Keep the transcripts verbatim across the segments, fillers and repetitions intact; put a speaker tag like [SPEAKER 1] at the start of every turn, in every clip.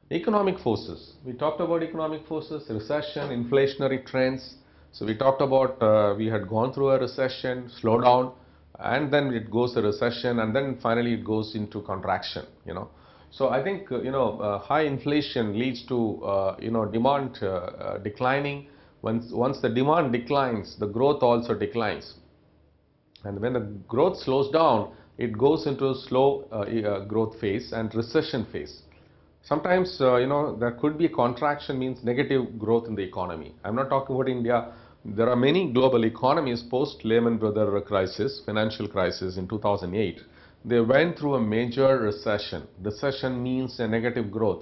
[SPEAKER 1] Economic forces. We talked about economic forces, recession, inflationary trends. So we talked about uh, we had gone through a recession, slowdown, and then it goes to recession, and then finally it goes into contraction. You know, so I think uh, you know uh, high inflation leads to uh, you know demand uh, uh, declining. Once once the demand declines, the growth also declines. And when the growth slows down, it goes into a slow uh, uh, growth phase and recession phase. Sometimes, uh, you know, there could be a contraction, means negative growth in the economy. I'm not talking about India. There are many global economies post Lehman Brothers crisis, financial crisis in two thousand eight. They went through a major recession. Recession means a negative growth,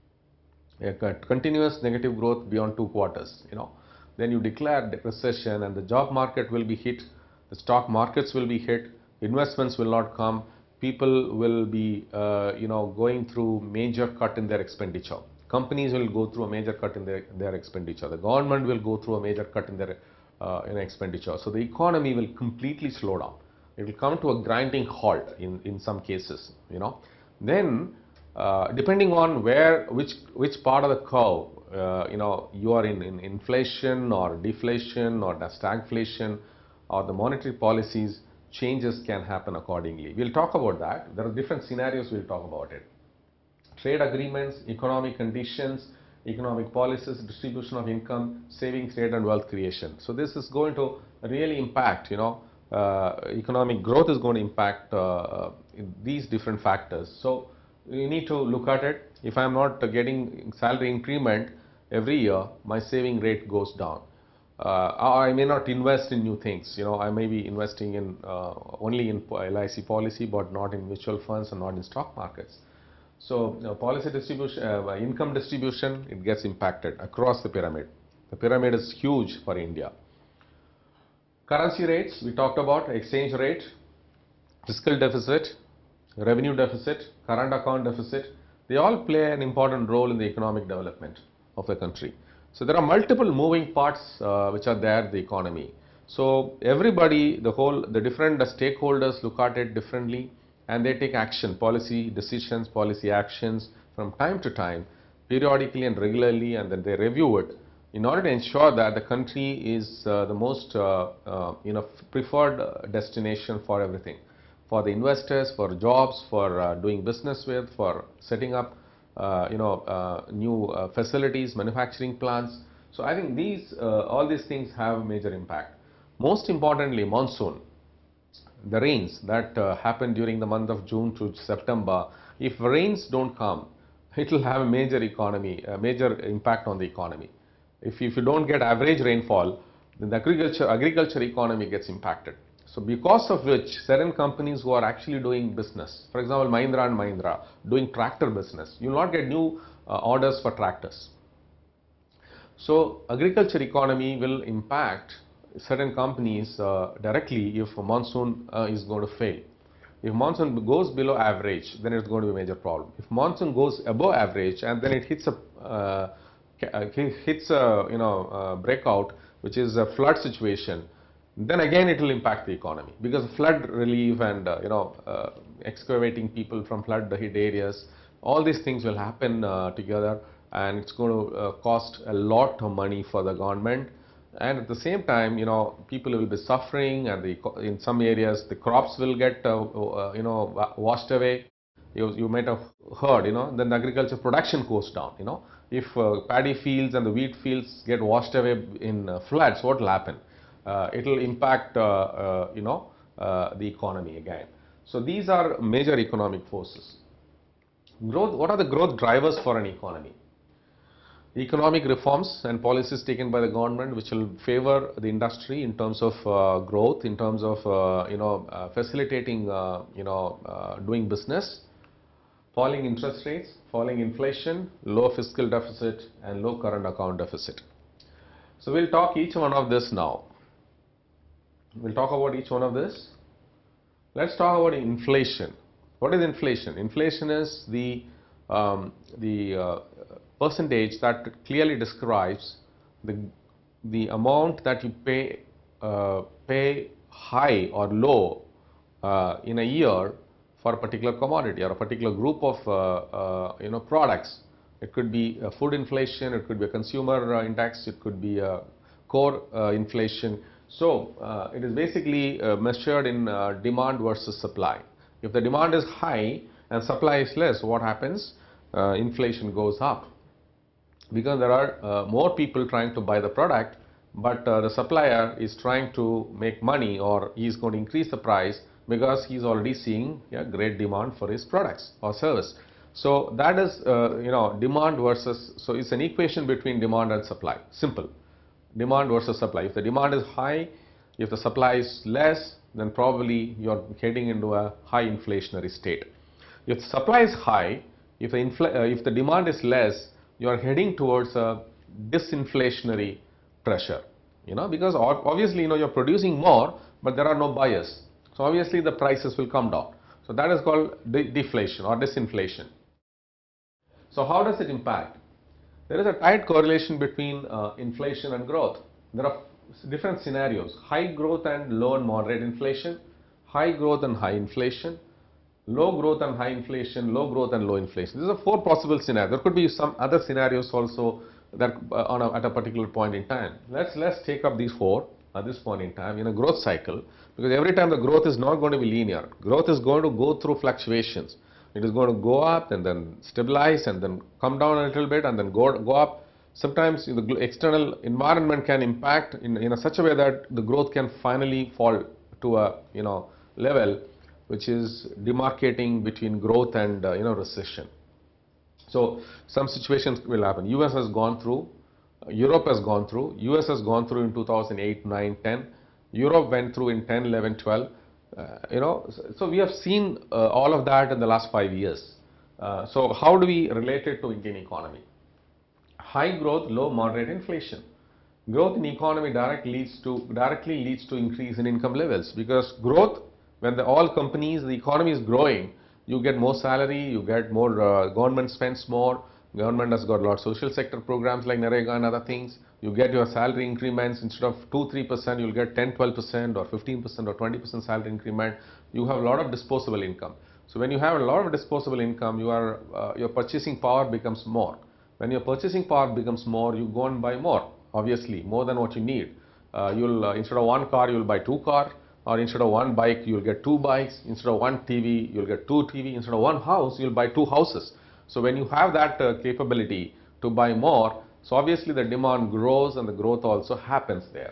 [SPEAKER 1] a continuous negative growth beyond two quarters, you know. Then you declare recession and the job market will be hit, the stock markets will be hit, investments will not come, people will be, uh, you know, going through major cut in their expenditure. Companies will go through a major cut in their, their expenditure. The government will go through a major cut in their uh, in expenditure. So the economy will completely slow down. It will come to a grinding halt in, in some cases, you know. Then uh, depending on where, which, which part of the curve, uh, you know, you are in, in inflation or deflation or the stagflation or the monetary policies, changes can happen accordingly. We'll talk about that. There are different scenarios, we'll talk about it. Trade agreements, economic conditions, economic policies, distribution of income, savings rate and wealth creation. So this is going to really impact, you know, uh, economic growth is going to impact uh, these different factors. So you need to look at it. If I'm not getting salary increment every year, my saving rate goes down. Uh, I may not invest in new things. You know, I may be investing in uh, only in L I C policy, but not in mutual funds and not in stock markets. So uh, policy distribution, uh, income distribution, it gets impacted across the pyramid. The pyramid is huge for India. Currency rates, we talked about exchange rate, fiscal deficit, revenue deficit, current account deficit. They all play an important role in the economic development of the country. So there are multiple moving parts uh, which are there in the economy. So everybody, the whole, the different the stakeholders look at it differently and they take action, policy decisions, policy actions from time to time, periodically and regularly, and then they review it in order to ensure that the country is uh, the most uh, uh, you know preferred uh, destination for everything, for the investors, for jobs, for uh, doing business with, for setting up uh, you know uh, new uh, facilities, manufacturing plants. So I think these uh, all these things have major impact. Most importantly, monsoon, the rains that uh, happen during the month of June to September. If rains don't come, it will have a major economy, a major impact on the economy. If, if you don't get average rainfall, then the agriculture, agriculture economy gets impacted. So because of which certain companies who are actually doing business, for example Mahindra and Mahindra doing tractor business, you will not get new uh, orders for tractors. So agriculture economy will impact certain companies uh, directly if monsoon uh, is going to fail. If monsoon goes below average, then it's going to be a major problem. If monsoon goes above average and then it hits a uh, hits a you know uh, breakout, which is a flood situation, then again it will impact the economy, because flood relief and uh, you know uh, excavating people from flood hit areas, all these things will happen uh, together, and it's going to uh, cost a lot of money for the government. And at the same time, you know, people will be suffering, and the, in some areas the crops will get uh, uh, you know washed away. You, you might have heard, you know, then the agriculture production goes down. You know, if uh, paddy fields and the wheat fields get washed away in uh, floods, what will happen? Uh, it will impact uh, uh, you know uh, the economy again. So these are major economic forces. Growth. What are the growth drivers for an economy? Economic reforms and policies taken by the government which will favor the industry in terms of uh, growth, in terms of uh, you know uh, facilitating uh, you know uh, doing business. Falling interest rates, falling inflation, low fiscal deficit and low current account deficit. So we'll talk each one of this now. We'll talk about each one of this. Let's talk about inflation. What is inflation? Inflation is the um, the uh, percentage that clearly describes the the amount that you pay uh, pay high or low uh, in a year for a particular commodity or a particular group of uh, uh, you know products It could be a food inflation, it could be a consumer uh, index, it could be a core uh, inflation. So uh, it is basically uh, measured in uh, demand versus supply. If the demand is high and supply is less, what happens? Uh, inflation goes up, because there are uh, more people trying to buy the product, but uh, the supplier is trying to make money, or he is going to increase the price because he is already seeing a great demand for his products or service. So that is uh, you know demand versus, so it's an equation between demand and supply, simple. Demand versus supply. If the demand is high, if the supply is less, then probably you're heading into a high inflationary state. If supply is high, if the, infl uh, if the demand is less, you are heading towards a disinflationary pressure, you know, because obviously, you know, you're producing more, but there are no buyers. So obviously the prices will come down. So that is called de deflation or disinflation. So how does it impact? There is a tight correlation between uh, inflation and growth. There are different scenarios: high growth and low and moderate inflation, high growth and high inflation, low growth and high inflation, low growth and low inflation. These are four possible scenarios. There could be some other scenarios also that uh, on a, at a particular point in time. Let's let's take up these four at this point in time in a growth cycle, because every time the growth is not going to be linear. Growth is going to go through fluctuations. It is going to go up and then stabilize and then come down a little bit and then go go up. Sometimes the external environment can impact in, in a such a way that the growth can finally fall to a you know level which is demarcating between growth and uh, you know recession. So some situations will happen. U S has gone through, uh, Europe has gone through, U S has gone through in two thousand eight, nine, ten, Europe went through in ten, eleven, twelve. Uh, you know, so, so we have seen uh, all of that in the last five years. Uh, so how do we relate it to Indian economy? High growth, low moderate inflation. Growth in economy directly leads to directly leads to increase in income levels, because growth, when the all companies, the economy is growing, you get more salary, you get more, uh, government spends more, government has got a lot of social sector programs like Narega and other things. You get your salary increments, instead of two to three percent, you'll get ten, twelve percent or fifteen percent or twenty percent salary increment. You have a lot of disposable income. So when you have a lot of disposable income, you are, uh, your purchasing power becomes more. When your purchasing power becomes more, you go and buy more, obviously, more than what you need. Uh, you'll, uh, instead of one car, you'll buy two cars. Or instead of one bike, you'll get two bikes. Instead of one T V, you'll get two T V. Instead of one house, you'll buy two houses. So when you have that uh, capability to buy more, so obviously the demand grows and the growth also happens there.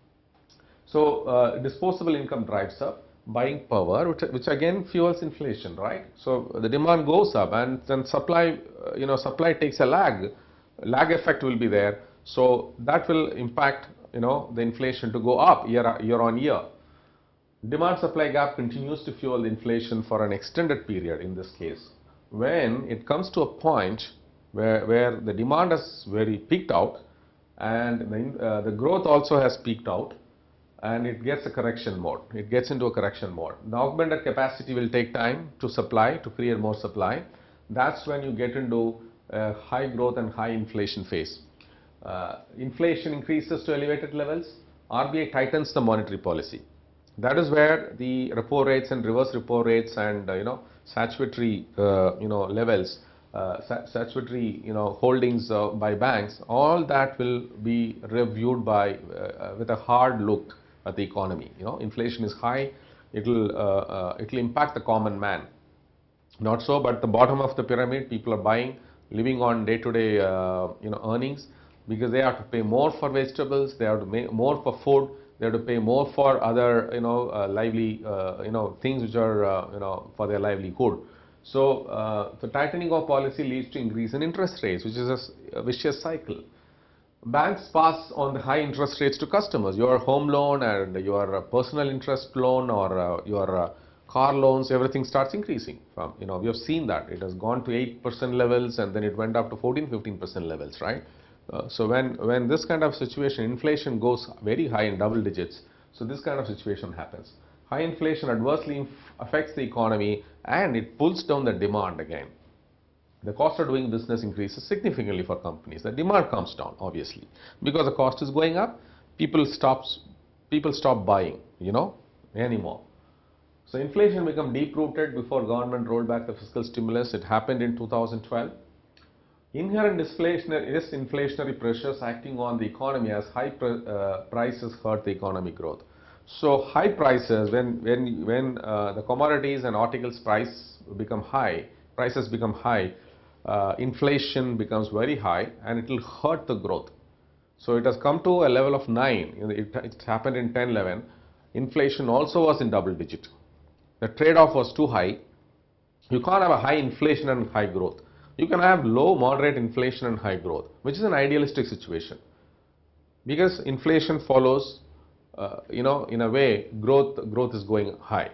[SPEAKER 1] So uh, disposable income drives up buying power, which, which again fuels inflation, right? So the demand goes up, and then supply, uh, you know, supply takes a lag. Lag effect will be there. So that will impact, you know, the inflation to go up year, year on year. Demand supply gap continues to fuel inflation for an extended period in this case. When it comes to a point where, where the demand has very peaked out and the, uh, the growth also has peaked out, and it gets a correction mode, it gets into a correction mode. The augmented capacity will take time to supply, to create more supply. That's when you get into a high growth and high inflation phase. Uh, inflation increases to elevated levels, R B I tightens the monetary policy. That is where the repo rates and reverse repo rates and uh, you know statutory uh, you know levels, uh, statutory you know holdings uh, by banks, all that will be reviewed by uh, with a hard look at the economy. You know, inflation is high, it will uh, uh, it will impact the common man. Not so, but the bottom of the pyramid, people are buying, living on day-to-day uh, you know earnings, because they have to pay more for vegetables, they have to pay more for food. They have to pay more for other, you know, uh, lively, uh, you know, things which are, uh, you know, for their livelihood. So, uh, the tightening of policy leads to increase in interest rates, which is a, a vicious cycle. Banks pass on the high interest rates to customers. Your home loan and your personal interest loan or uh, your uh, car loans, everything starts increasing. From, you know, we have seen that. It has gone to eight percent levels and then it went up to fourteen, fifteen percent levels, right? Uh, so when, when this kind of situation, inflation goes very high in double digits, so this kind of situation happens. High inflation adversely affects the economy and it pulls down the demand again. The cost of doing business increases significantly for companies. The demand comes down, obviously. Because the cost is going up, people, stops, people stop buying, you know, anymore. So inflation became deep-rooted before government rolled back the fiscal stimulus. It happened in two thousand twelve. Inherent disinflationary, disinflationary pressures acting on the economy as high pr uh, prices hurt the economic growth. So high prices, when when when uh, the commodities and articles price become high, prices become high, uh, inflation becomes very high, and it will hurt the growth. So it has come to a level of nine. It, it happened in ten eleven. Inflation also was in double digit. The trade-off was too high. You can't have a high inflation and high growth. You can have low, moderate inflation and high growth, which is an idealistic situation. Because inflation follows, uh, you know, in a way, growth growth is going high.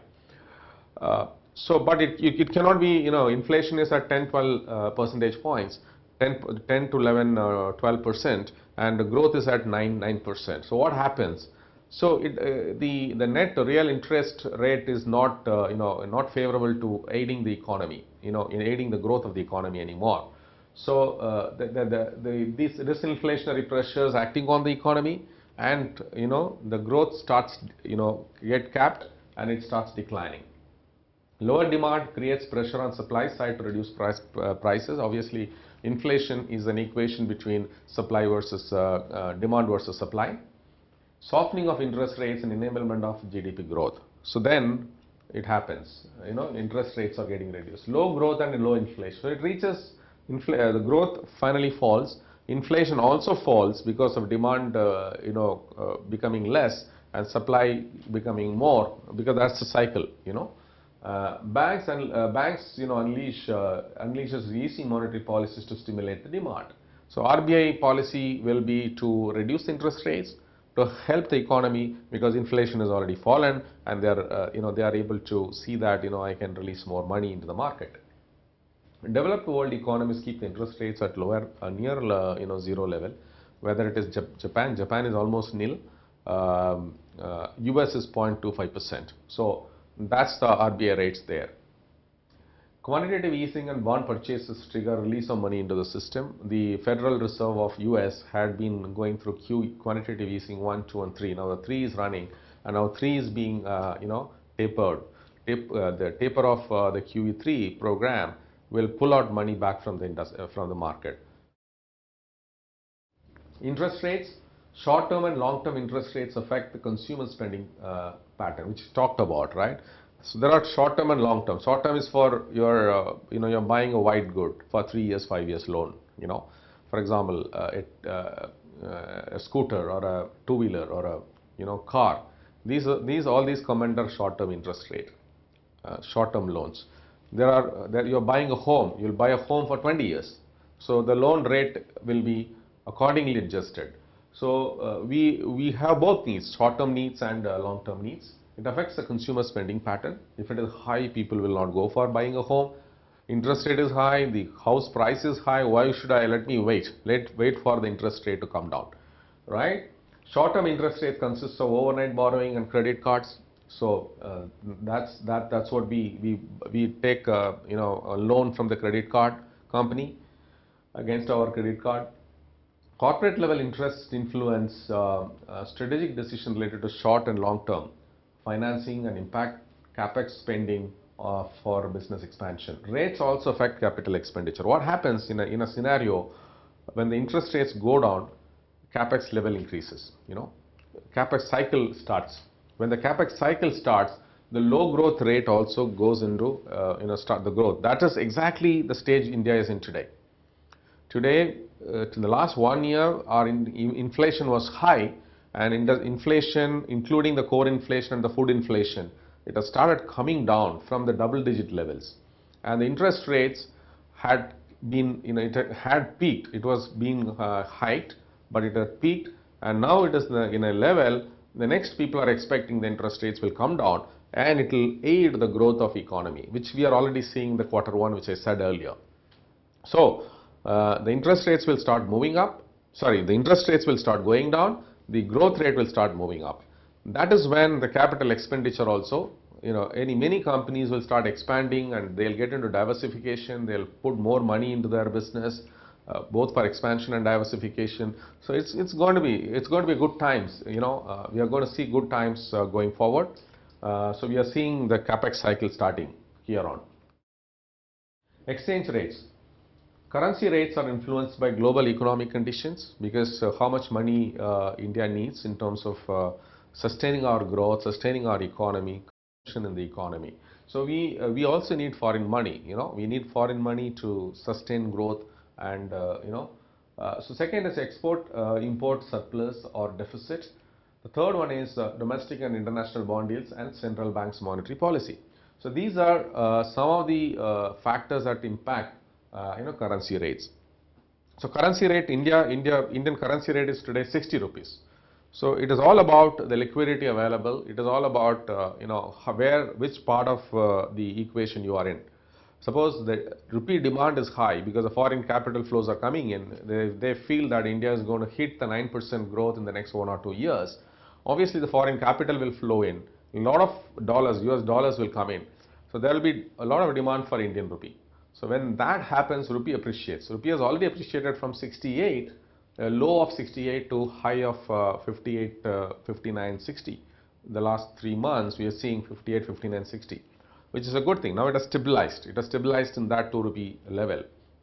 [SPEAKER 1] Uh, so, but it, it, it cannot be, you know, inflation is at ten, twelve uh, percentage points, ten, ten to eleven, uh, twelve percent, and the growth is at nine, nine percent. So what happens? So it, uh, the, the net real interest rate is not, uh, you know, not favorable to aiding the economy, you know, in aiding the growth of the economy anymore. So uh, the, the, the, the, these disinflationary pressures acting on the economy, and, you know, the growth starts, you know, get capped and it starts declining. Lower demand creates pressure on supply side to reduce price, uh, prices. Obviously, inflation is an equation between supply versus uh, uh, demand versus supply. Softening of interest rates and enablement of G D P growth. So then it happens, you know, interest rates are getting reduced. Low growth and low inflation. So it reaches, infl uh, the growth finally falls. Inflation also falls because of demand, uh, you know, uh, becoming less and supply becoming more, because that's the cycle, you know. Uh, banks and uh, banks, you know, unleash uh, unleashes easy monetary policies to stimulate the demand. So R B I policy will be to reduce interest rates to help the economy, because inflation has already fallen, and they are, uh, you know, they are able to see that, you know, I can release more money into the market. Developed world economies keep the interest rates at lower, uh, near, uh, you know, zero level. Whether it is Jap Japan, Japan is almost nil. Um, uh, U S is zero point two five percent. So that's the R B I rates there. Quantitative easing and bond purchases trigger release of money into the system. The Federal Reserve of U S had been going through Q quantitative easing one, two, and three. Now the three is running, and now three is being, uh, you know, tapered. Tape, uh, the taper of uh, the Q E three program will pull out money back from the uh, from the market. Interest rates, short-term and long-term interest rates affect the consumer spending uh, pattern, which is talked about, right? So there are short-term and long-term. Short-term is for your, uh, you know, you're buying a white good for three years, five years loan. You know, for example, uh, it, uh, uh, a scooter or a two-wheeler or a, you know, car. These, are, these all these come under short-term interest rate, uh, short-term loans. There are, there you're buying a home. You'll buy a home for twenty years. So the loan rate will be accordingly adjusted. So uh, we we have both needs, short-term needs and uh, long-term needs. It affects the consumer spending pattern. If it is high, people will not go for buying a home. Interest rate is high, the house price is high. Why should I let me wait? Let wait for the interest rate to come down, right? Short-term interest rate consists of overnight borrowing and credit cards. So uh, that's that that's what we we we take uh, you know, a loan from the credit card company against our credit card. Corporate level interests influence uh, uh, strategic decisions related to short and long term financing and impact capex spending uh, for business expansion. Rates also affect capital expenditure. What happens in a, in a scenario when the interest rates go down, capex level increases, you know, capex cycle starts. When the capex cycle starts, the low growth rate also goes into, uh, you know, start the growth. That is exactly the stage India is in today. Today, uh, to the last one year, our in, in inflation was high, and in the inflation, including the core inflation and the food inflation, it has started coming down from the double digit levels. And the interest rates had been, you know, it had peaked. It was being uh, hiked, but it had peaked, and now it is in a level. The next people are expecting the interest rates will come down, and it will aid the growth of economy, which we are already seeing in the quarter one, which I said earlier. So uh, the interest rates will start moving up. Sorry, the interest rates will start going down. The growth rate will start moving up. That is when the capital expenditure also, you know, any many companies will start expanding, and they'll get into diversification. They'll put more money into their business, uh, both for expansion and diversification. So it's it's going to be it's going to be good times. You know, uh, we are going to see good times uh, going forward. Uh, so we are seeing the capex cycle starting here on. Exchange rates. Currency rates are influenced by global economic conditions because uh, how much money uh, India needs in terms of uh, sustaining our growth, sustaining our economy, in the economy. So we uh, we also need foreign money. You know, we need foreign money to sustain growth, and uh, you know. Uh, so second is export uh, import surplus or deficit. The third one is uh, domestic and international bond yields and central bank's monetary policy. So these are uh, some of the uh, factors that impact uh, you know currency rates. So currency rate, India, India, Indian currency rate is today sixty rupees. So it is all about the liquidity available. It is all about uh, you know where, which part of uh, the equation you are in. Suppose the rupee demand is high because the foreign capital flows are coming in. They, they feel that India is going to hit the nine percent growth in the next one or two years. Obviously, the foreign capital will flow in. A lot of dollars, U S dollars will come in. So there will be a lot of demand for Indian rupee. So when that happens, rupee appreciates. Rupee has already appreciated from sixty-eight, a low of sixty-eight to high of uh, fifty-eight, uh, fifty-nine, sixty. The last three months, we are seeing fifty-eight, fifty-nine, sixty, which is a good thing. Now it has stabilized. It has stabilized in that two rupee level.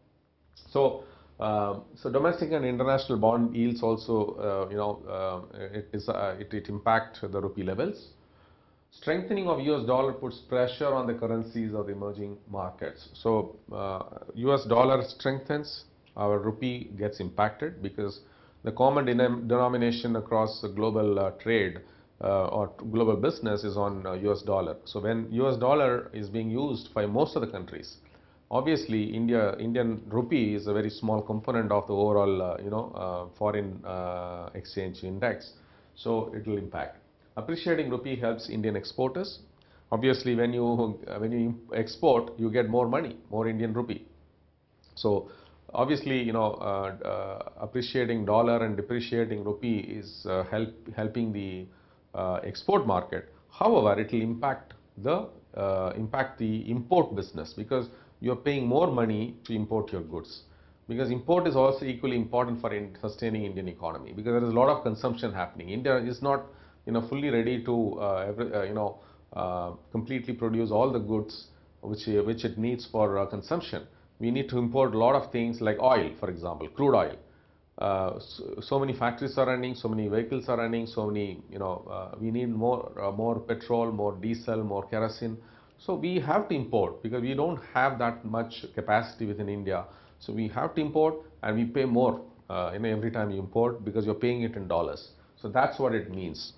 [SPEAKER 1] So, uh, so domestic and international bond yields also, uh, you know, uh, it is uh, it, it impact the rupee levels. Strengthening of U S dollar puts pressure on the currencies of the emerging markets. So uh, U S dollar strengthens, our rupee gets impacted because the common denom denomination across the global uh, trade uh, or global business is on uh, U S dollar. So when U S dollar is being used by most of the countries, obviously India Indian rupee is a very small component of the overall uh, you know uh, foreign uh, exchange index, so it will impact. Appreciating rupee helps Indian exporters. Obviously, when you uh, when you export, you get more money, more Indian rupee. So, obviously, you know, uh, uh, appreciating dollar and depreciating rupee is uh, help helping the uh, export market. However, it will impact the uh, impact the import business because you are paying more money to import your goods. Because import is also equally important for in sustaining Indian economy because there is a lot of consumption happening. India is not you know fully ready to uh, every, uh, you know uh, completely produce all the goods which uh, which it needs for uh, consumption. We need to import a lot of things like oil, for example, crude oil. Uh, so, so many factories are running, so many vehicles are running, so many you know uh, we need more uh, more petrol, more diesel, more kerosene. So we have to import because we don't have that much capacity within India. So we have to import and we pay more uh, you know, every time you import because you're paying it in dollars. So that's what it means.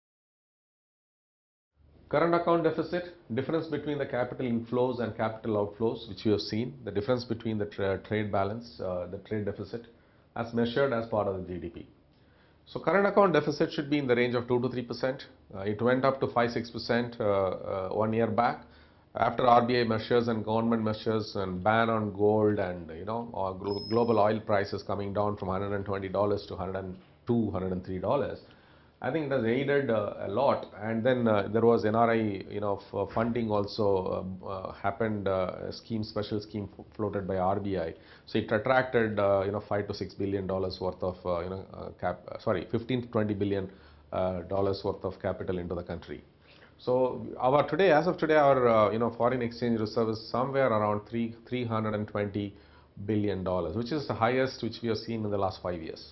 [SPEAKER 1] Current account deficit, difference between the capital inflows and capital outflows, which you have seen, the difference between the tra trade balance, uh, the trade deficit, as measured as part of the G D P. So current account deficit should be in the range of two to three percent. Uh, it went up to five, six percent uh, uh, one year back. After R B I measures and government measures and ban on gold and you know uh, glo global oil prices coming down from one hundred twenty dollars to one hundred two, one hundred three dollars. I think it has aided uh, a lot, and then uh, there was N R I, you know, funding also uh, uh, happened. Uh, a scheme, special scheme floated by R B I. So it attracted, uh, you know, five to six billion dollars worth of, uh, you know, uh, cap. Uh, sorry, fifteen to twenty billion uh, dollars worth of capital into the country. So our today, as of today, our uh, you know foreign exchange reserve is somewhere around three three hundred and twenty billion dollars, which is the highest which we have seen in the last five years.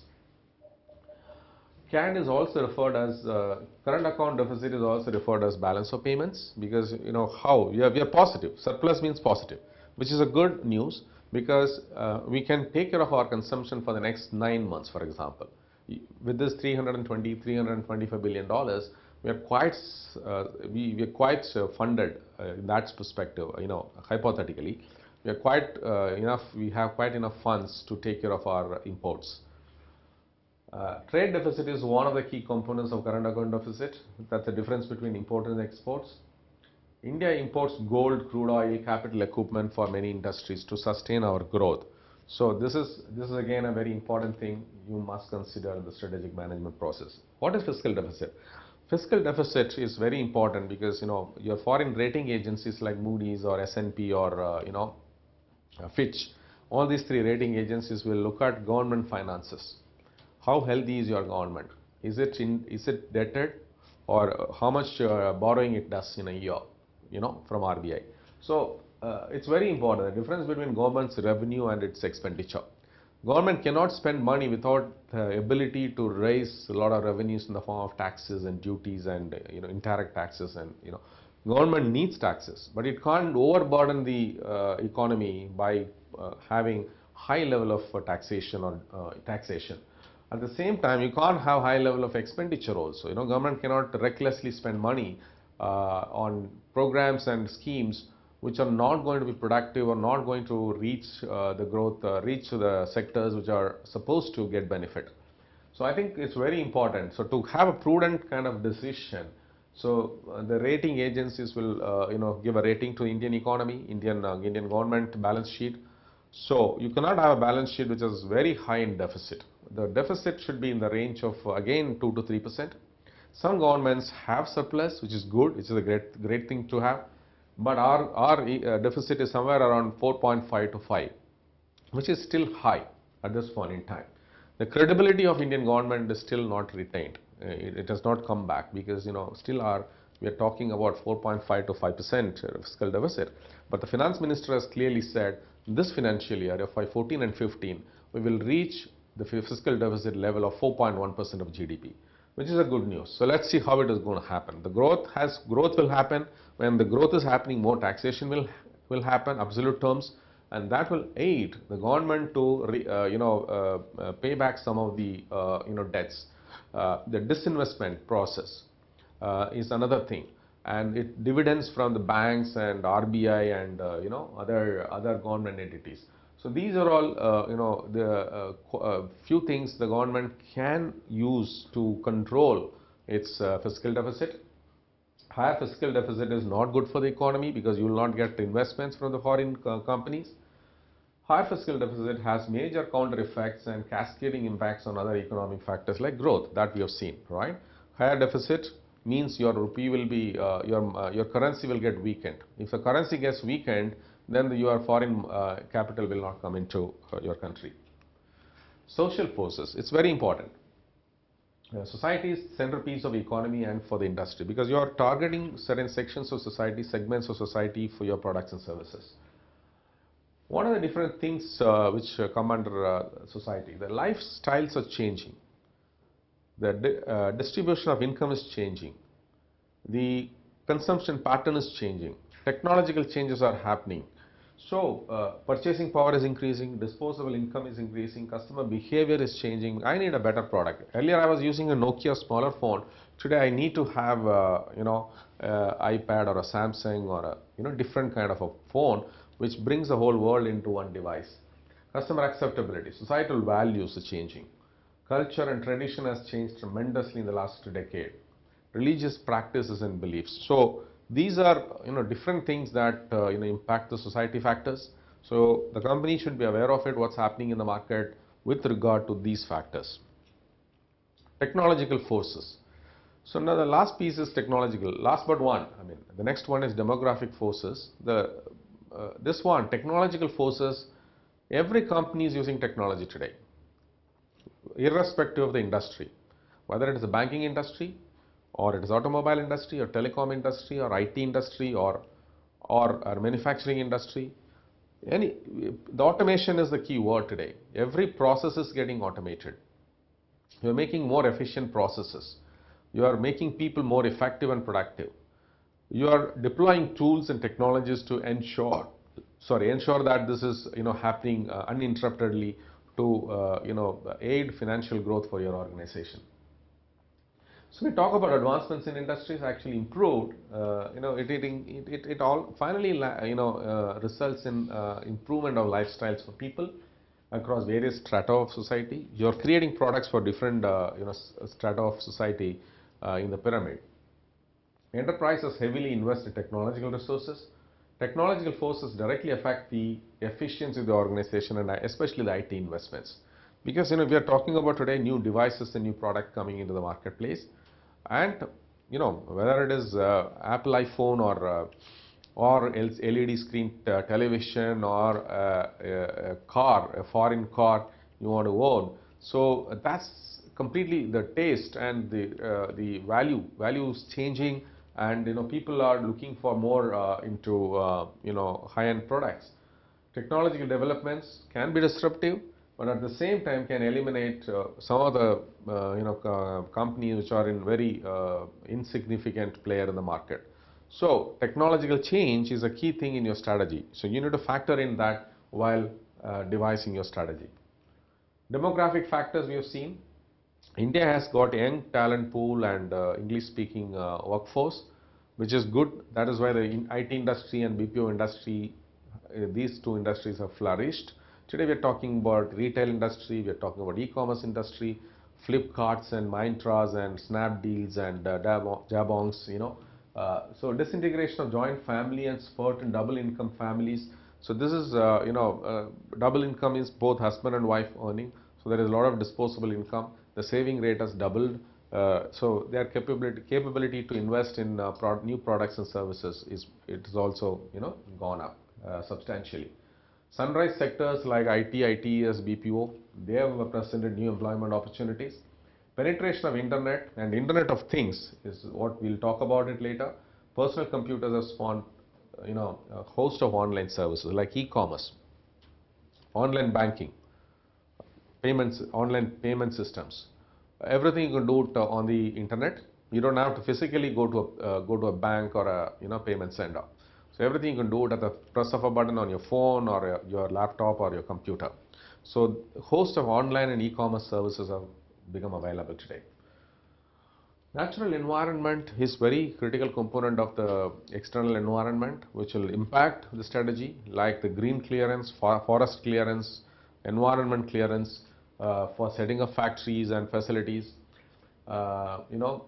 [SPEAKER 1] C A D is also referred as uh, current account deficit is also referred as balance of payments because you know how we are, we are positive. Surplus means positive, which is a good news because uh, we can take care of our consumption for the next nine months, for example. With this three hundred twenty, three hundred twenty-five billion dollars, we are quite uh, we, we are quite uh, funded uh, in that perspective. You know, hypothetically, we are quite uh, enough. We have quite enough funds to take care of our imports. Uh, trade deficit is one of the key components of current account deficit. That's the difference between import and exports. India imports gold, crude oil, capital equipment for many industries to sustain our growth. So this is this is again a very important thing you must consider in the strategic management process. What is fiscal deficit? Fiscal deficit is very important because you know your foreign rating agencies like Moody's or S and P or uh, you know uh, Fitch, all these three rating agencies will look at government finances. How healthy is your government? Is it in, is it debted, or how much uh, borrowing it does in a year, you know, from R B I? So uh, it's very important, the difference between government's revenue and its expenditure. Government cannot spend money without the ability to raise a lot of revenues in the form of taxes and duties and uh, you know indirect taxes, and you know government needs taxes, but it can't overburden the uh, economy by uh, having high level of uh, taxation or uh, taxation. At the same time, you can't have high level of expenditure also. You know, government cannot recklessly spend money uh, on programs and schemes which are not going to be productive or not going to reach uh, the growth, uh, reach the sectors which are supposed to get benefit. So I think it's very important. So to have a prudent kind of decision, so uh, the rating agencies will, uh, you know, give a rating to Indian economy, Indian uh, Indian government balance sheet. So you cannot have a balance sheet which is very high in deficit. The deficit should be in the range of uh, again two to three percent. Some governments have surplus, which is good, which is a great great thing to have. But our, our uh, deficit is somewhere around four point five to five, which is still high at this point in time. The credibility of Indian government is still not retained. Uh, it, it has not come back because, you know, still are, we are talking about four point five to five percent fiscal deficit. But the finance minister has clearly said this financial year, F Y fourteen and fifteen, we will reach the fiscal deficit level of four point one percent of G D P, which is a good news. So let's see how it is going to happen. The growth has growth will happen. When the growth is happening, more taxation will will happen, absolute terms, and that will aid the government to re, uh, you know uh, uh, pay back some of the uh, you know debts. Uh, the disinvestment process uh, is another thing, and it dividends from the banks and R B I and uh, you know other other government entities. So these are all uh, you know the uh, uh, few things the government can use to control its uh, fiscal deficit. Higher fiscal deficit is not good for the economy because you will not get investments from the foreign uh, companies. Higher fiscal deficit has major counter effects and cascading impacts on other economic factors like growth that we have seen, right? Higher deficit means your rupee will be, uh, your, uh, your currency will get weakened. If the currency gets weakened, then the, your foreign uh, capital will not come into uh, your country. Social forces, it's very important. Uh, society is centerpiece of economy and for the industry because you are targeting certain sections of society, segments of society for your products and services. What are the different things uh, which uh, come under uh, society? The lifestyles are changing. The di uh, distribution of income is changing. The consumption pattern is changing. Technological changes are happening. So, uh, purchasing power is increasing, disposable income is increasing, customer behavior is changing. I need a better product. Earlier I was using a Nokia smaller phone. Today I need to have a, you know, uh, iPad or a Samsung or a, you know, different kind of a phone which brings the whole world into one device. Customer acceptability, societal values are changing. Culture and tradition has changed tremendously in the last decade. Religious practices and beliefs. So, these are, you know, different things that uh, you know impact the society factors. So the company should be aware of it, what's happening in the market with regard to these factors. Technological forces. So now the last piece is technological. Last but one, I mean, the next one is demographic forces. The uh, this one, technological forces. Every company is using technology today, irrespective of the industry, whether it is the banking industry, or it is automobile industry or telecom industry or I T industry or, or, or manufacturing industry. Any, the automation is the key word today. Every process is getting automated. You are making more efficient processes. You are making people more effective and productive. You are deploying tools and technologies to ensure, sorry, ensure that this is, you know, happening uh, uninterruptedly to, uh, you know, aid financial growth for your organization. So we talk about advancements in industries actually improved, uh, you know, it, it, it, it all finally, you know, uh, results in uh, improvement of lifestyles for people across various strata of society. You're creating products for different, uh, you know, strata of society uh, in the pyramid. Enterprises heavily invest in technological resources. Technological forces directly affect the efficiency of the organization and especially the I T investments. Because, you know, we are talking about today new devices and new product coming into the marketplace. And, you know, whether it is uh, Apple iPhone or uh, or L E D screen uh, television or uh, a, a car, a foreign car you want to own. So that's completely the taste and the uh, the value value is changing, and you know people are looking for more uh, into uh, you know high-end products. Technological developments can be disruptive, but at the same time can eliminate uh, some of the uh, you know uh, companies which are in very uh, insignificant player in the market. So technological change is a key thing in your strategy. So you need to factor in that while uh, devising your strategy. Demographic factors we have seen. India has got a young talent pool and uh, English speaking uh, workforce, which is good. That is why the in I T industry and B P O industry, uh, these two industries have flourished. Today we are talking about retail industry, we are talking about e-commerce industry, Flipkarts and Myntras and Snapdeals and uh, Jabongs, you know. Uh, so disintegration of joint family and spurt in double income families. So this is, uh, you know, uh, double income is both husband and wife earning. So there is a lot of disposable income. The saving rate has doubled. Uh, so their capability capability to invest in uh, pro new products and services is it is also you know gone up uh, substantially. Sunrise sectors like I T, I T E S, B P O, they have presented new employment opportunities. Penetration of internet and Internet of Things is what we'll talk about it later. Personal computers have spawned you know a host of online services like e-commerce, online banking, payments, online payment systems. Everything you can do it uh, on the internet. You don't have to physically go to a, uh, go to a bank or a you know payment center. So everything you can do it at the press of a button on your phone or uh, your laptop or your computer. So host of online and e-commerce services have become available today. Natural environment is very critical component of the external environment which will impact the strategy, like the green clearance, for forest clearance, environment clearance uh, for setting up factories and facilities. Uh, you know,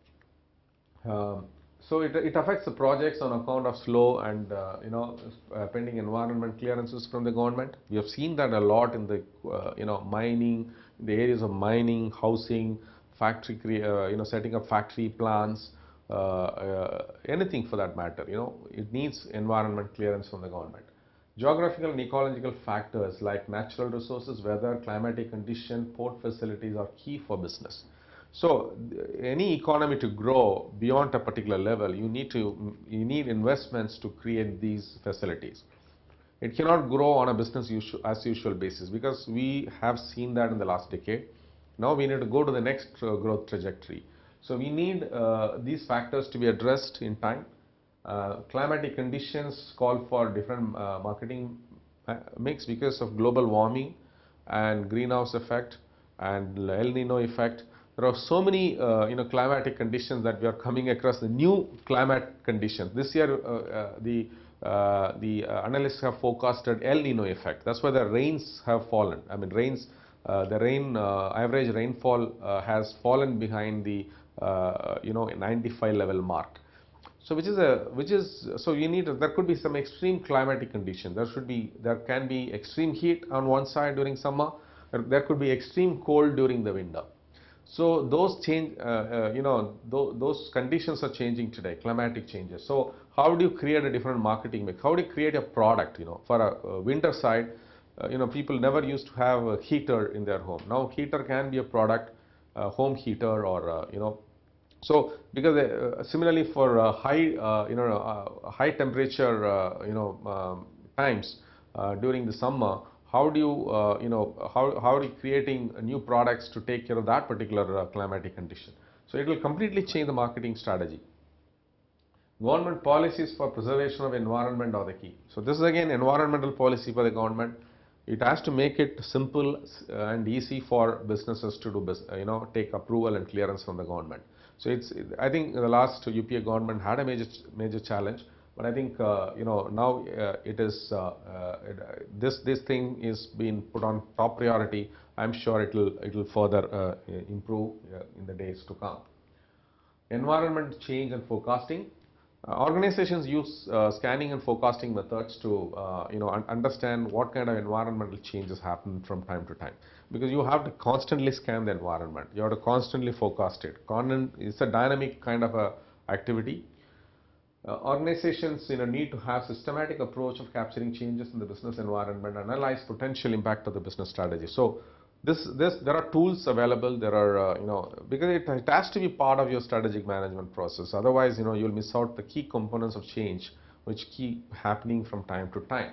[SPEAKER 1] um, so it, it affects the projects on account of slow and uh, you know uh, pending environment clearances from the government. We have seen that a lot in the uh, you know mining, in the areas of mining, housing, factory, uh, you know, setting up factory plants, uh, uh, anything for that matter. You know, it needs environment clearance from the government. Geographical and ecological factors like natural resources, weather, climatic condition, port facilities are key for business. So any economy to grow beyond a particular level, you need to you need investments to create these facilities. It cannot grow on a business usual, as usual basis, because we have seen that in the last decade. Now we need to go to the next uh, growth trajectory. So we need uh, these factors to be addressed in time. Uh, climatic conditions call for different uh, marketing mix because of global warming and greenhouse effect and El Nino effect. There are so many uh, you know climatic conditions that we are coming across, the new climate conditions. This year uh, uh, the uh, the uh, analysts have forecasted El Nino effect. That's why the rains have fallen. I mean rains, uh, the rain uh, average rainfall uh, has fallen behind the uh, you know ninety-five level mark. So which is a which is so you need there could be some extreme climatic condition. There should be there can be extreme heat on one side during summer. There, there could be extreme cold during the winter. So those change, uh, uh, you know, th those conditions are changing today, climatic changes. So how do you create a different marketing mix? How do you create a product, you know, for a, a winter side, uh, you know, people never used to have a heater in their home. Now heater can be a product, uh, home heater or, uh, you know, so because uh, similarly for uh, high, uh, you know, uh, high temperature, uh, you know, um, times uh, during the summer, how do you, uh, you know, how, how are you creating new products to take care of that particular uh, climatic condition? So it will completely change the marketing strategy. Government policies for preservation of environment are the key. So this is again environmental policy for the government. It has to make it simple and easy for businesses to do, you know, take approval and clearance from the government. So it's, I think the last U P A government had a major, major challenge. But I think uh, you know now uh, it is uh, uh, it, uh, this this thing is being put on top priority. I'm sure it will it will further uh, improve uh, in the days to come. Environment change and forecasting. Uh, organizations use uh, scanning and forecasting methods to uh, you know un understand what kind of environmental changes happen from time to time, because you have to constantly scan the environment. You have to constantly forecast it. Con it's a dynamic kind of a activity. Uh, organizations you know, need to have systematic approach of capturing changes in the business environment, analyze potential impact of the business strategy. So This, this, there are tools available. There are, uh, you know, because it, it has to be part of your strategic management process. Otherwise, you know, you'll miss out the key components of change, which keep happening from time to time.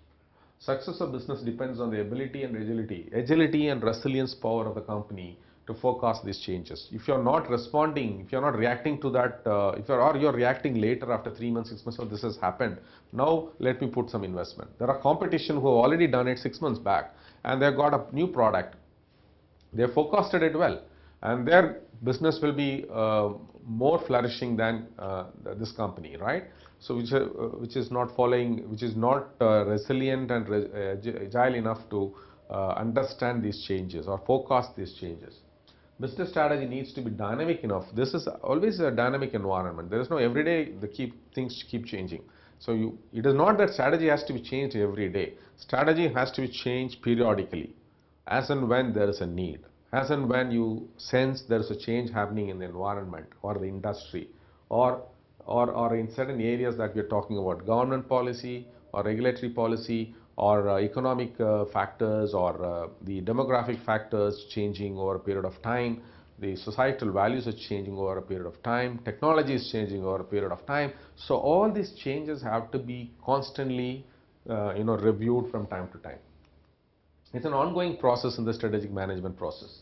[SPEAKER 1] Success of business depends on the ability and agility, agility and resilience power of the company to forecast these changes. If you're not responding, if you're not reacting to that, uh, if you're or you're reacting later after three months, six months, oh, this has happened. Now let me put some investment. There are competition who have already done it six months back, and they've got a new product. They forecasted it well, and their business will be uh, more flourishing than uh, this company, right? So which, uh, which is not following, which is not uh, resilient and re agile enough to uh, understand these changes or forecast these changes. Business strategy needs to be dynamic enough. This is always a dynamic environment. There is no every day the keep things keep changing. So you, it is not that strategy has to be changed every day. Strategy has to be changed periodically, as and when there is a need, as and when you sense there is a change happening in the environment or the industry, or or, or in certain areas that we are talking about, government policy or regulatory policy or uh, economic uh, factors or uh, the demographic factors changing over a period of time, the societal values are changing over a period of time, technology is changing over a period of time. So all these changes have to be constantly uh, you know, reviewed from time to time. It's an ongoing process in the strategic management process.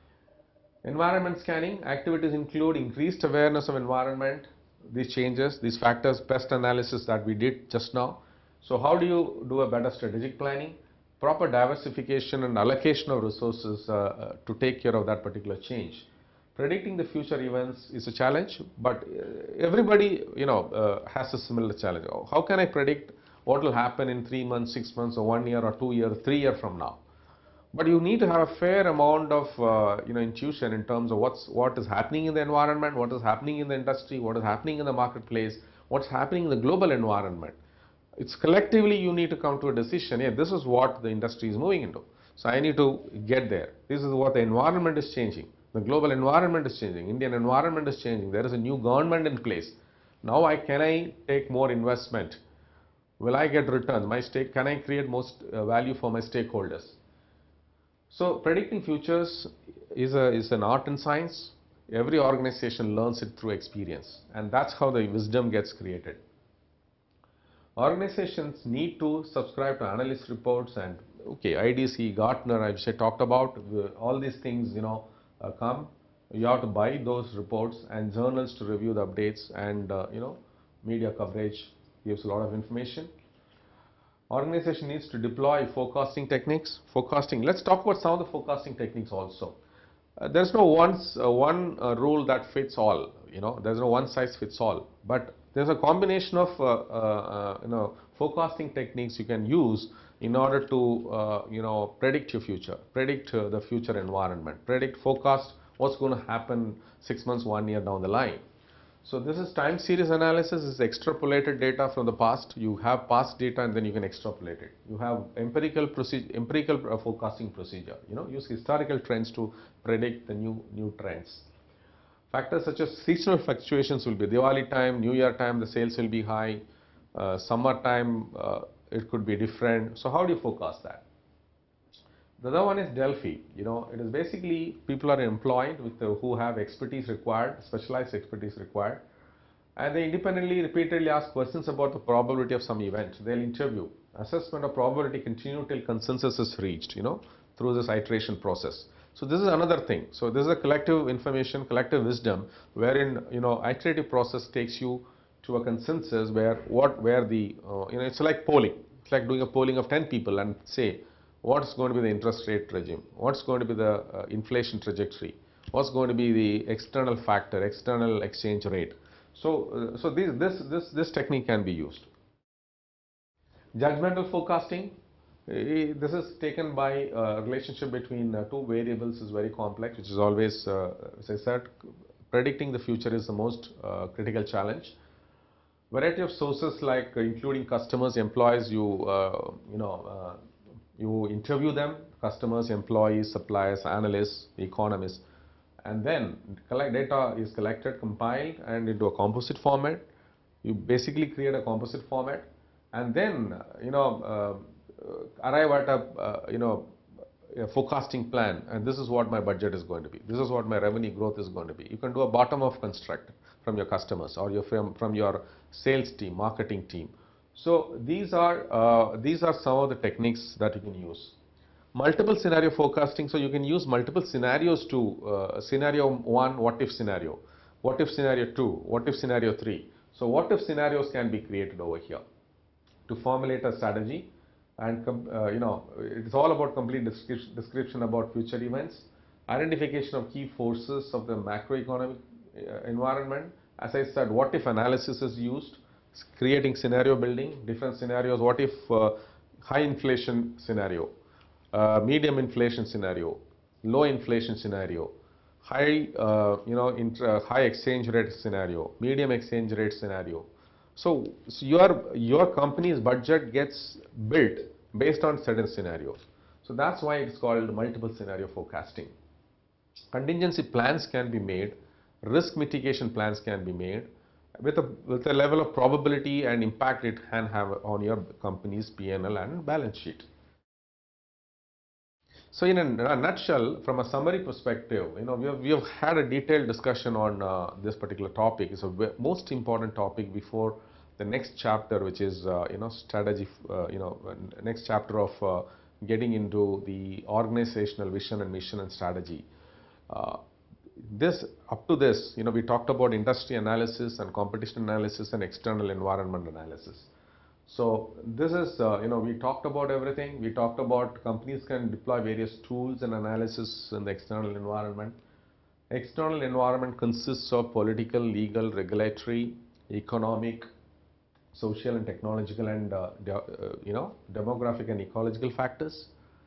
[SPEAKER 1] Environment scanning activities include increased awareness of environment, these changes, these factors, pest analysis that we did just now. So how do you do a better strategic planning? Proper diversification and allocation of resources uh, to take care of that particular change. Predicting the future events is a challenge, but everybody, you know, uh, has a similar challenge. How can I predict what will happen in three months, six months, or one year, or two years, three years from now? But you need to have a fair amount of uh, you know, intuition in terms of what's what is happening in the environment, what is happening in the industry, what is happening in the marketplace, what's happening in the global environment. It's collectively you need to come to a decision. Yeah, this is what the industry is moving into. So I need to get there. This is what the environment is changing. The global environment is changing. Indian environment is changing. There is a new government in place. Now I can I take more investment? Will I get returns? My stake, can I create most uh, value for my stakeholders? So predicting futures is, a, is an art and science. Every organization learns it through experience, and that's how the wisdom gets created. Organizations need to subscribe to analyst reports and, okay, I D C, Gartner, I talked about, all these things, you know, uh, come. You have to buy those reports and journals to review the updates, and, uh, you know, media coverage gives a lot of information. Organization needs to deploy forecasting techniques. Forecasting, let's talk about some of the forecasting techniques also. Uh, there's no once, uh, one uh, rule that fits all, you know, there's no one size fits all, but there's a combination of uh, uh, you know, forecasting techniques you can use in order to uh, you know, predict your future, predict uh, the future environment, predict, forecast what's going to happen six months, one year down the line. So this is time series analysis, is extrapolated data from the past. You have past data and then you can extrapolate it. You have empirical procedure, empirical forecasting procedure. You know, use historical trends to predict the new new trends. Factors such as seasonal fluctuations will be Diwali time, New Year time, the sales will be high. Uh, summer time, uh, it could be different. So how do you forecast that? The other one is Delphi. You know, it is basically people are employed with the, who have expertise required, specialized expertise required, and they independently, repeatedly ask questions about the probability of some event. They'll interview. Assessment of probability continue till consensus is reached, you know, through this iteration process. So this is another thing. So this is a collective information, collective wisdom, wherein, you know, iterative process takes you to a consensus where what, where the, uh, you know, it's like polling. It's like doing a polling of ten people and say, what's going to be the interest rate regime? What's going to be the uh, inflation trajectory? What's going to be the external factor, external exchange rate? So, uh, so this, this, this, this technique can be used. Judgmental forecasting. Uh, this is taken by uh, relationship between uh, two variables is very complex, which is always, uh, as I said, predicting the future is the most uh, critical challenge. Variety of sources like uh, including customers, employees, you, uh, you know, uh, you interview them, customers, employees, suppliers, analysts, economists, and then collect data is collected, compiled, and into a composite format. You basically create a composite format, and then, you know, uh, arrive at a, uh, you know, a forecasting plan, and this is what my budget is going to be. This is what my revenue growth is going to be. You can do a bottom-up construct from your customers or your from, from your sales team, marketing team. So these are uh, these are some of the techniques that you can use. Multiple scenario forecasting. So you can use multiple scenarios to uh, scenario one, what if scenario, what if scenario two, what if scenario three. So what if scenarios can be created over here to formulate a strategy. And uh, you know, it's all about complete description, description about future events, identification of key forces of the macroeconomic uh, environment. As I said, what if analysis is used, creating scenario building, different scenarios. What if uh, high inflation scenario, uh, medium inflation scenario, low inflation scenario, high uh, you know intra, high exchange rate scenario, medium exchange rate scenario. So, so your your company's budget gets built based on certain scenarios. So that's why it's called multiple scenario forecasting. Contingency plans can be made, risk mitigation plans can be made with a with a level of probability and impact it can have on your company's P and L and balance sheet. So in a, in a nutshell, from a summary perspective, you know, we have, we have had a detailed discussion on uh, this particular topic. It's a most important topic before the next chapter, which is, uh, you know, strategy, uh, you know, next chapter of uh, getting into the organizational vision and mission and strategy. Uh, this, up to this, you know, we talked about industry analysis and competition analysis and external environment analysis. So this is, uh, you know, we talked about everything. We talked about companies can deploy various tools and analysis in the external environment. External environment consists of political, legal, regulatory, economic, social and technological and, uh, uh, you know, demographic and ecological factors.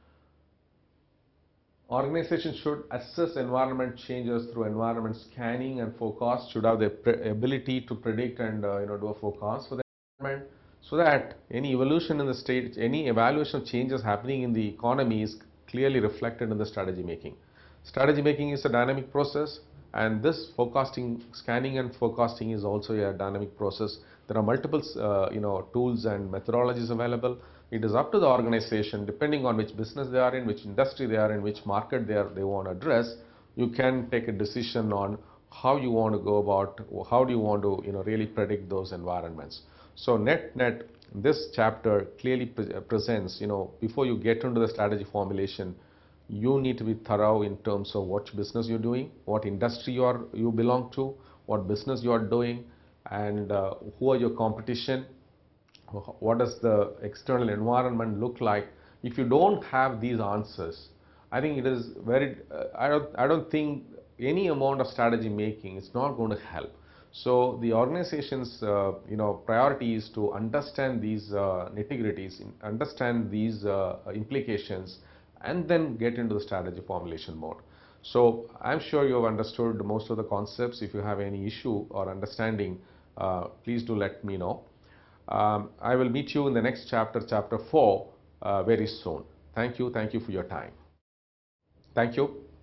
[SPEAKER 1] Organizations should assess environment changes through environment scanning and forecast, should have the ability to predict and, uh, you know, do a forecast for the environment, so that any evolution in the state, any evaluation of changes happening in the economy is clearly reflected in the strategy making. Strategy making is a dynamic process, and this forecasting, scanning and forecasting is also a dynamic process. There are multiple uh, you know, tools and methodologies available. It is up to the organization, depending on which business they are in, which industry they are in, which market they, are, they want to address, you can take a decision on how you want to go about, or how do you want to, you know, really predict those environments. So net net, this chapter clearly pre presents, you know, before you get into the strategy formulation, you need to be thorough in terms of what business you're doing, what industry you are you belong to, what business you are doing, and uh, who are your competition, what does the external environment look like. If you don't have these answers, I think it is very, uh, I don't, I don't think any amount of strategy making is not going to help. So the organization's, uh, you know, priority is to understand these uh, nitty-gritties, understand these uh, implications, and then get into the strategy formulation mode. So I'm sure you have understood most of the concepts. If you have any issue or understanding, uh, please do let me know. Um, I will meet you in the next chapter, chapter four, uh, very soon. Thank you. Thank you for your time. Thank you.